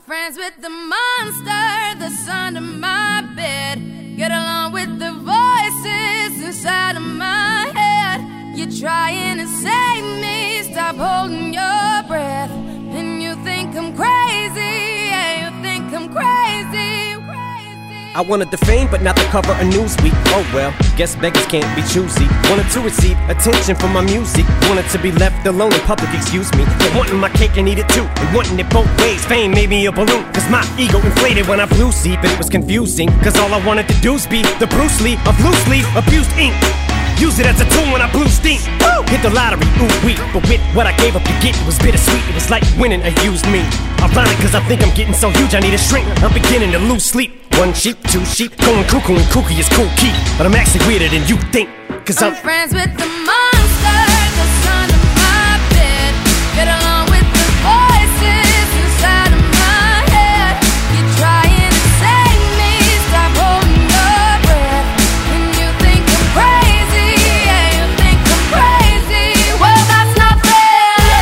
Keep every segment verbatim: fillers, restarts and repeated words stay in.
friends with the monster that's under my bed. Get along with the voices inside of my head. You're trying to save me, stop holding your breath. And you think I'm crazy, yeah, you think I'm crazy, crazy. I wanted the fame, but not the cover of Newsweek. Oh well, guess beggars can't be choosy. Wanted to receive attention from my music. Wanted to be left alone in public, excuse me. But wanting my cake and eat it too, and wanting it both ways. Fame made me a balloon, cause my ego inflated when I flew see. But it was confusing, cause all I wanted to do was be the Bruce Lee of loosely abused ink. Use it as a tool when I blew steam. Woo! Hit the lottery, ooh wee. But with what I gave up to get, it was bittersweet. It was like winning a used me. Ironic, cause I think I'm getting so huge I need a shrink. I'm beginning to lose sleep. One sheep, two sheep, going cuckoo and kooky is cool key. But I'm actually weirder than you think, cause I'm, I'm friends with the monster that's under my bed. Get along with the voices inside of my head. You're trying to save me, stop holding your breath. And you think I'm crazy, yeah, you think I'm crazy. Well, that's not fair.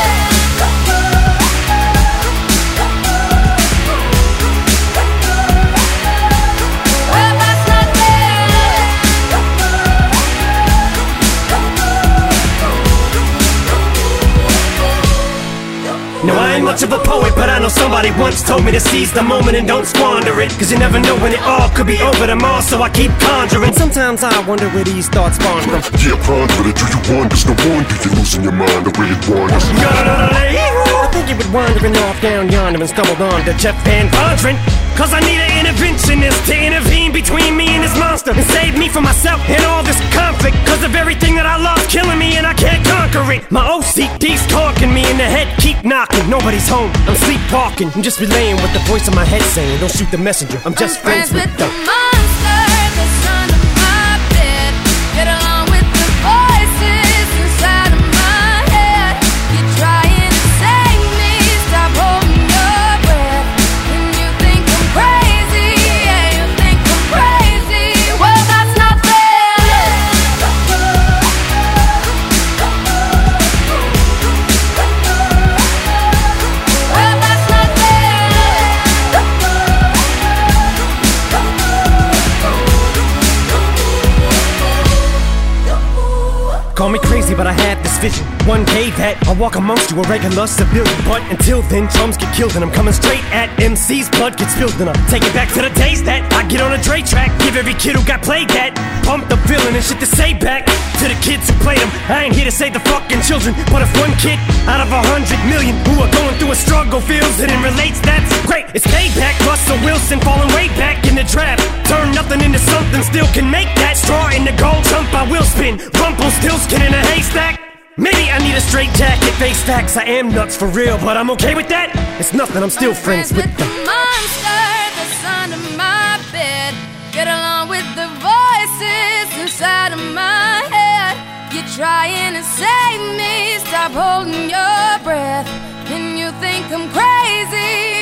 Well, that's not fair. no, I ain't much of a poet, but I know somebody once told me to seize the moment and don't squander it. Cause you never know when it all could be over tomorrow, so I keep conjuring. Sometimes I wonder where these thoughts spawn from. Yeah, ponder it, do you wonder? No wonder you're losing your mind the way it wanders. I think you been wandering off down yonder and stumbled on to Jeff Van Vondren. Cause I need an interventionist to intervene between me and this monster and save me from myself and all this conflict. Cause of everything that I lost killing me and I can't conquer it. My O C D's talking me in the head, keep knocking. Nobody's home, I'm sleepwalking. I'm just relaying what the voice in my head saying. Don't shoot the messenger, I'm just I'm friends, friends with the, the monster that's under my bed. Get along with the voices inside of my head. You're trying to save me, stop holding your breath. And you think I'm crazy, yeah, you think I'm crazy. Well, that's not fair. Well, that's not Call me crazy, but I had this vision. One day that I'll walk amongst you, a regular civilian. But until then, drums get killed and I'm coming straight at M C's. Blood gets spilled and I take it back to the days that I get on a Dre track. Give every kid who got played that pumped up feeling and shit to say back to the kids who played them. I ain't here to save the fucking children, but if one kid out of a hundred million who are going through a struggle feels it and relates, that's great. It's payback. Russell Wilson falling way back in the draft. Turn nothing into something, still can make that. Straw in the gold jump, I will spin. Rumpelstiltskin in a haystack. Maybe I need a straight jacket, face facts. I am nuts for real, but I'm okay with that. It's nothing, I'm still I'm friends, friends with with the them. monster that's under my bed. Get along with the voices inside of my head. You're trying to save me, stop holding your breath. And you think I'm crazy,